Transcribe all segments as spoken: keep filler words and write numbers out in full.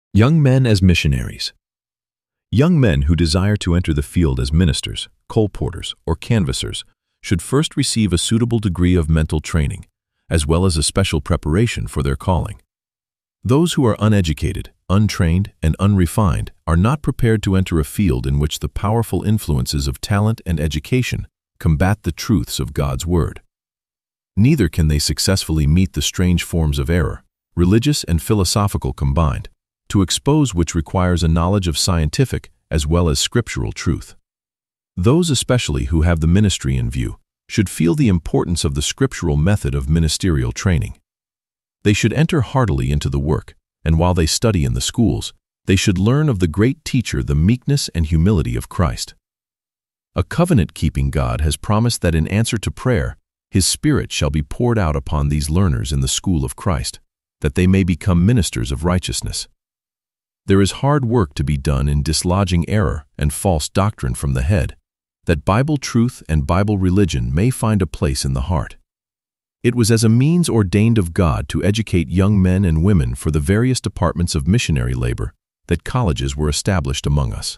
Young men as missionaries. Young men who desire to enter the field as ministers, colporteurs, or canvassers should first receive a suitable degree of mental training, as well as a special preparation for their calling. Those who are uneducated, untrained, and unrefined are not prepared to enter a field in which the powerful influences of talent and education combat the truths of God's Word. Neither can they successfully meet the strange forms of error, religious and philosophical combined, to expose which requires a knowledge of scientific as well as scriptural truth. Those especially who have the ministry in view should feel the importance of the scriptural method of ministerial training. They should enter heartily into the work, and while they study in the schools, they should learn of the great teacher the meekness and humility of Christ. A covenant-keeping God has promised that in answer to prayer, His Spirit shall be poured out upon these learners in the school of Christ, that they may become ministers of righteousness. There is hard work to be done in dislodging error and false doctrine from the head, that Bible truth and Bible religion may find a place in the heart. It was as a means ordained of God to educate young men and women for the various departments of missionary labor that colleges were established among us.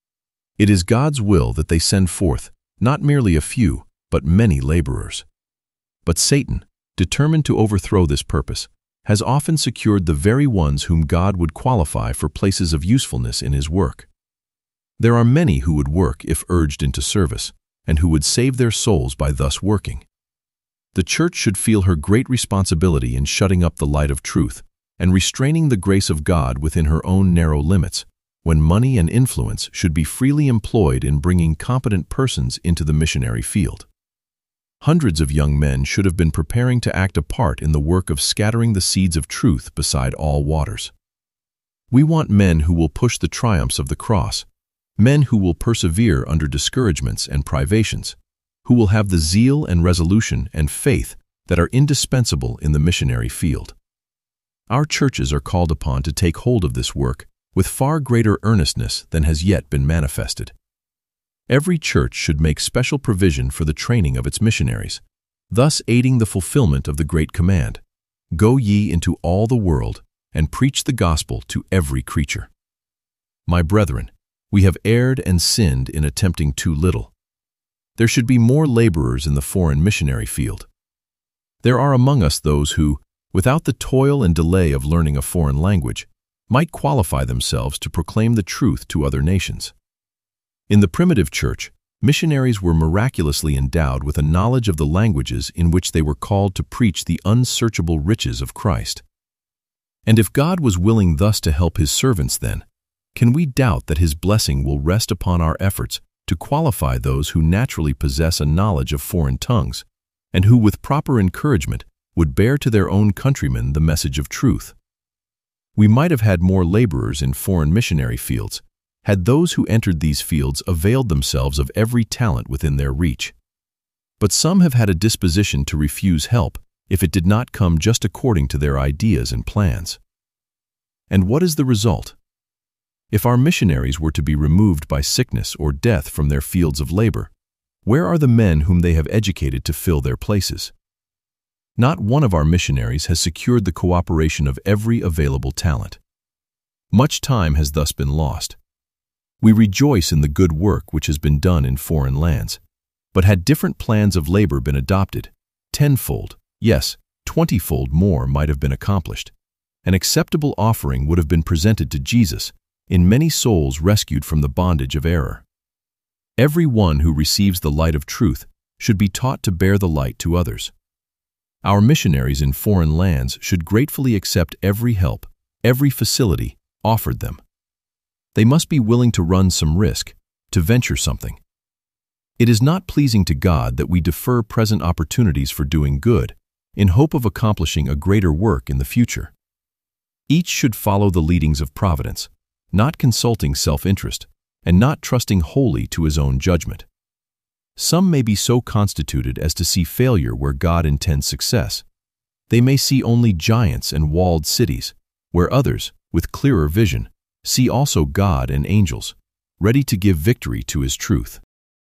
It is God's will that they send forth not merely a few, but many laborers. But Satan, determined to overthrow this purpose, has often secured the very ones whom God would qualify for places of usefulness in His work. There are many who would work if urged into service, and who would save their souls by thus working. The church should feel her great responsibility in shutting up the light of truth and restraining the grace of God within her own narrow limits, when money and influence should be freely employed in bringing competent persons into the missionary field. Hundreds of young men should have been preparing to act a part in the work of scattering the seeds of truth beside all waters. We want men who will push the triumphs of the cross, men who will persevere under discouragements and privations, who will have the zeal and resolution and faith that are indispensable in the missionary field. Our churches are called upon to take hold of this work with far greater earnestness than has yet been manifested. Every church should make special provision for the training of its missionaries, thus aiding the fulfillment of the great command, "Go ye into all the world and preach the gospel to every creature." My brethren, we have erred and sinned in attempting too little. There should be more laborers in the foreign missionary field. There are among us those who, without the toil and delay of learning a foreign language, might qualify themselves to proclaim the truth to other nations. In the primitive church, missionaries were miraculously endowed with a knowledge of the languages in which they were called to preach the unsearchable riches of Christ. And if God was willing thus to help His servants then, can we doubt that His blessing will rest upon our efforts to qualify those who naturally possess a knowledge of foreign tongues, and who with proper encouragement would bear to their own countrymen the message of truth? We might have had more laborers in foreign missionary fields, had those who entered these fields availed themselves of every talent within their reach. But some have had a disposition to refuse help if it did not come just according to their ideas and plans. And what is the result? If our missionaries were to be removed by sickness or death from their fields of labor, where are the men whom they have educated to fill their places? Not one of our missionaries has secured the cooperation of every available talent. Much time has thus been lost. We rejoice in the good work which has been done in foreign lands, but had different plans of labor been adopted, tenfold, yes, twentyfold more might have been accomplished. An acceptable offering would have been presented to Jesus, in many souls rescued from the bondage of error. Every one who receives the light of truth should be taught to bear the light to others. Our missionaries in foreign lands should gratefully accept every help, every facility offered them. They must be willing to run some risk, to venture something. It is not pleasing to God that we defer present opportunities for doing good, in hope of accomplishing a greater work in the future. Each should follow the leadings of providence, not consulting self-interest, and not trusting wholly to his own judgment. Some may be so constituted as to see failure where God intends success. They may see only giants and walled cities, where others, with clearer vision, see also God and angels, ready to give victory to His truth.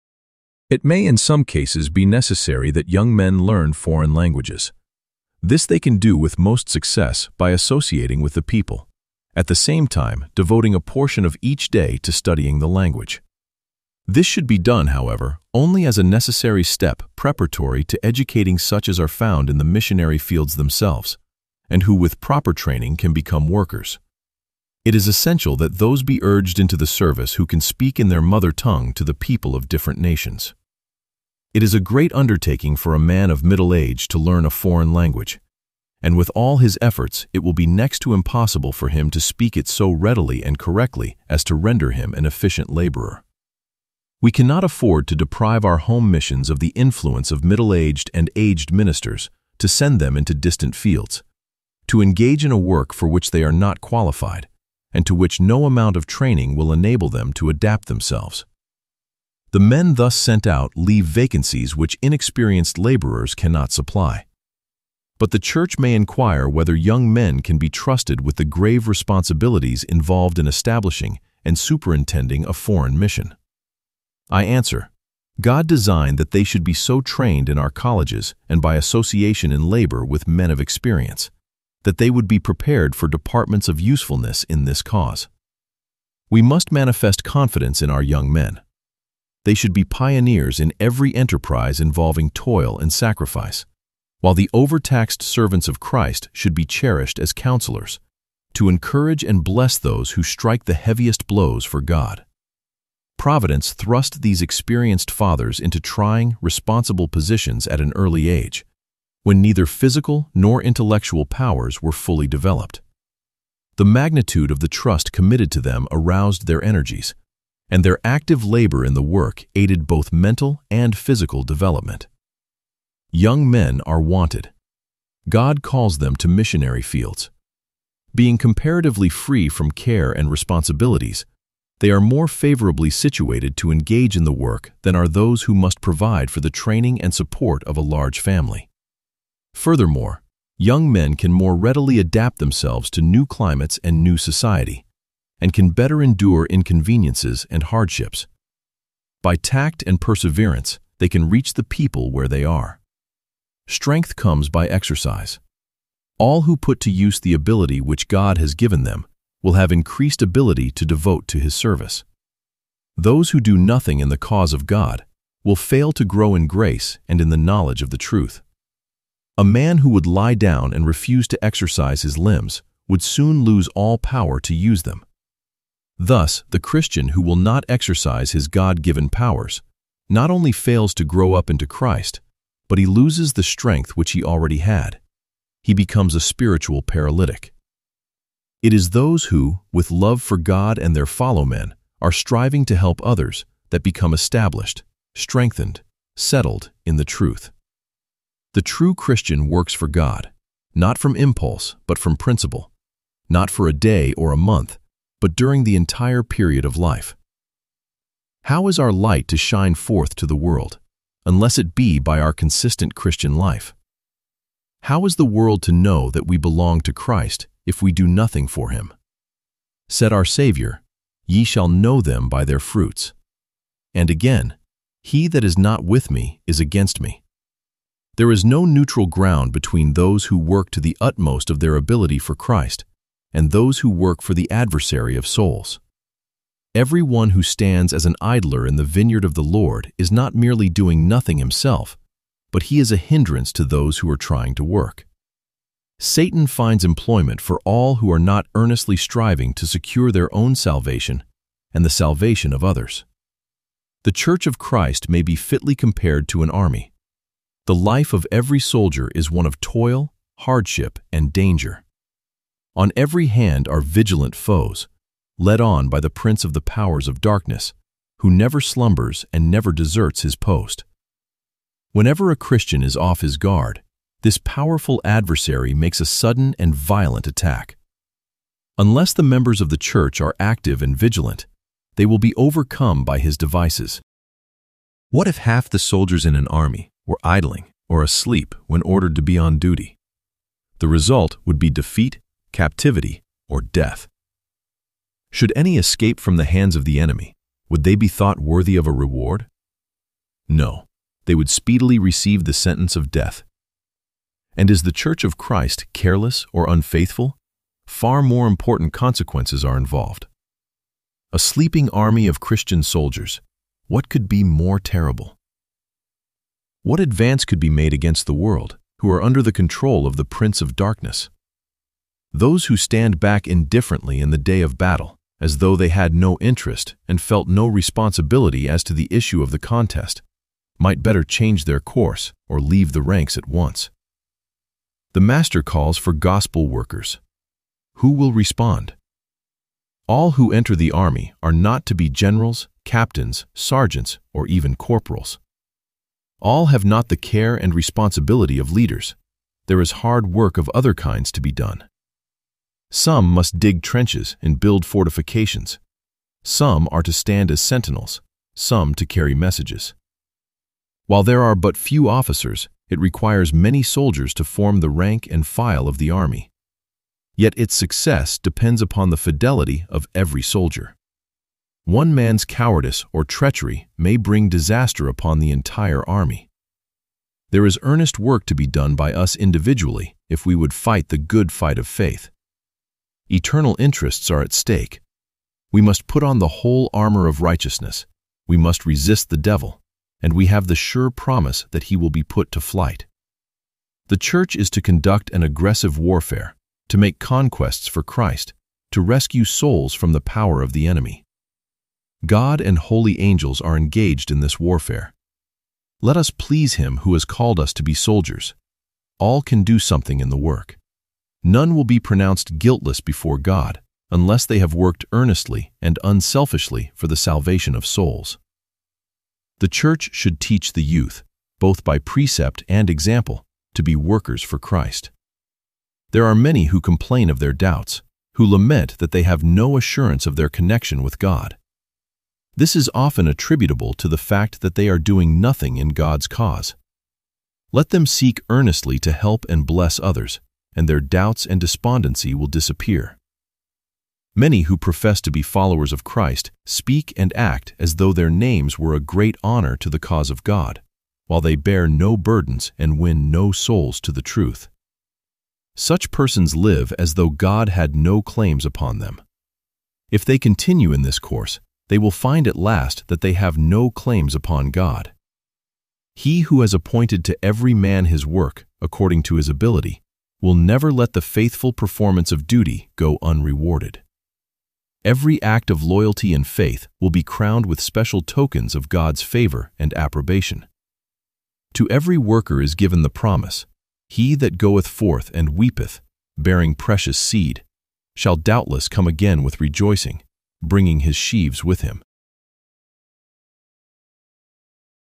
It may in some cases be necessary that young men learn foreign languages. This they can do with most success by associating with the people, at the same time devoting a portion of each day to studying the language. This should be done, however, only as a necessary step preparatory to educating such as are found in the missionary fields themselves, and who with proper training can become workers. It is essential that those be urged into the service who can speak in their mother tongue to the people of different nations. It is a great undertaking for a man of middle age to learn a foreign language, and with all his efforts it will be next to impossible for him to speak it so readily and correctly as to render him an efficient laborer. We cannot afford to deprive our home missions of the influence of middle-aged and aged ministers to send them into distant fields, to engage in a work for which they are not qualified, and to which no amount of training will enable them to adapt themselves. The men thus sent out leave vacancies which inexperienced laborers cannot supply. But the church may inquire whether young men can be trusted with the grave responsibilities involved in establishing and superintending a foreign mission. I answer, God designed that they should be so trained in our colleges and by association in labor with men of experience, that they would be prepared for departments of usefulness in this cause. We must manifest confidence in our young men. They should be pioneers in every enterprise involving toil and sacrifice, while the overtaxed servants of Christ should be cherished as counselors, to encourage and bless those who strike the heaviest blows for God. Providence thrust these experienced fathers into trying, responsible positions at an early age, when neither physical nor intellectual powers were fully developed. The magnitude of the trust committed to them aroused their energies, and their active labor in the work aided both mental and physical development. Young men are wanted. God calls them to missionary fields. Being comparatively free from care and responsibilities, they are more favorably situated to engage in the work than are those who must provide for the training and support of a large family. Furthermore, young men can more readily adapt themselves to new climates and new society, and can better endure inconveniences and hardships. By tact and perseverance, they can reach the people where they are. Strength comes by exercise. All who put to use the ability which God has given them will have increased ability to devote to His service. Those who do nothing in the cause of God will fail to grow in grace and in the knowledge of the truth. A man who would lie down and refuse to exercise his limbs would soon lose all power to use them. Thus, the Christian who will not exercise his God-given powers not only fails to grow up into Christ, but he loses the strength which he already had. He becomes a spiritual paralytic. It is those who, with love for God and their fellow-men, are striving to help others that become established, strengthened, settled in the truth. The true Christian works for God, not from impulse, but from principle, not for a day or a month, but during the entire period of life. How is our light to shine forth to the world, unless it be by our consistent Christian life? How is the world to know that we belong to Christ if we do nothing for Him? Said our Savior, "Ye shall know them by their fruits." And again, "He that is not with me is against me." There is no neutral ground between those who work to the utmost of their ability for Christ and those who work for the adversary of souls. Every one who stands as an idler in the vineyard of the Lord is not merely doing nothing himself, but he is a hindrance to those who are trying to work. Satan finds employment for all who are not earnestly striving to secure their own salvation and the salvation of others. The Church of Christ may be fitly compared to an army. The life of every soldier is one of toil, hardship, and danger. On every hand are vigilant foes, led on by the prince of the powers of darkness, who never slumbers and never deserts his post. Whenever a Christian is off his guard, this powerful adversary makes a sudden and violent attack. Unless the members of the church are active and vigilant, they will be overcome by his devices. What if half the soldiers in an army were idling or asleep when ordered to be on duty? The result would be defeat, captivity, or death. Should any escape from the hands of the enemy, would they be thought worthy of a reward? No, they would speedily receive the sentence of death. And is the Church of Christ careless or unfaithful, far more important consequences are involved. A sleeping army of Christian soldiers. What could be more terrible? What advance could be made against the world, who are under the control of the Prince of Darkness? Those who stand back indifferently in the day of battle, as though they had no interest and felt no responsibility as to the issue of the contest, might better change their course or leave the ranks at once. The Master calls for gospel workers. Who will respond? All who enter the army are not to be generals, captains, sergeants, or even corporals. All have not the care and responsibility of leaders. There is hard work of other kinds to be done. Some must dig trenches and build fortifications. Some are to stand as sentinels, some to carry messages. While there are but few officers, it requires many soldiers to form the rank and file of the army. Yet its success depends upon the fidelity of every soldier. One man's cowardice or treachery may bring disaster upon the entire army. There is earnest work to be done by us individually if we would fight the good fight of faith. Eternal interests are at stake. We must put on the whole armor of righteousness. We must resist the devil, and we have the sure promise that he will be put to flight. The church is to conduct an aggressive warfare, to make conquests for Christ, to rescue souls from the power of the enemy. God and holy angels are engaged in this warfare. Let us please him who has called us to be soldiers. All can do something in the work. None will be pronounced guiltless before God unless they have worked earnestly and unselfishly for the salvation of souls. The church should teach the youth, both by precept and example, to be workers for Christ. There are many who complain of their doubts, who lament that they have no assurance of their connection with God. This is often attributable to the fact that they are doing nothing in God's cause. Let them seek earnestly to help and bless others, and their doubts and despondency will disappear. Many who profess to be followers of Christ speak and act as though their names were a great honor to the cause of God, while they bear no burdens and win no souls to the truth. Such persons live as though God had no claims upon them. If they continue in this course, they will find at last that they have no claims upon God. He who has appointed to every man his work, according to his ability, will never let the faithful performance of duty go unrewarded. Every act of loyalty and faith will be crowned with special tokens of God's favor and approbation. To every worker is given the promise, "He that goeth forth and weepeth, bearing precious seed, shall doubtless come again with rejoicing, bringing his sheaves with him."